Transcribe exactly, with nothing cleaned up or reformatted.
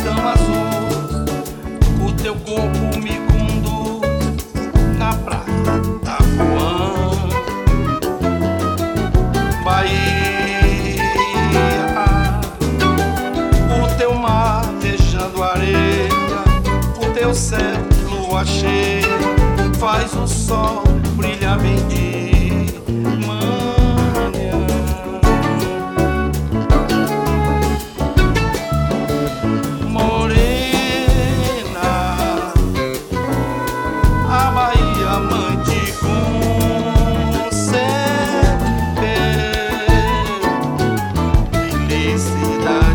céu azul, o teu corpo me conduz na praia Itapuã. Bahia, o teu mar beijando areia, o teu céu, lua cheia, faz o sol brilhar bem de manhã. Morena, a Bahia mãe te concebe felicidade.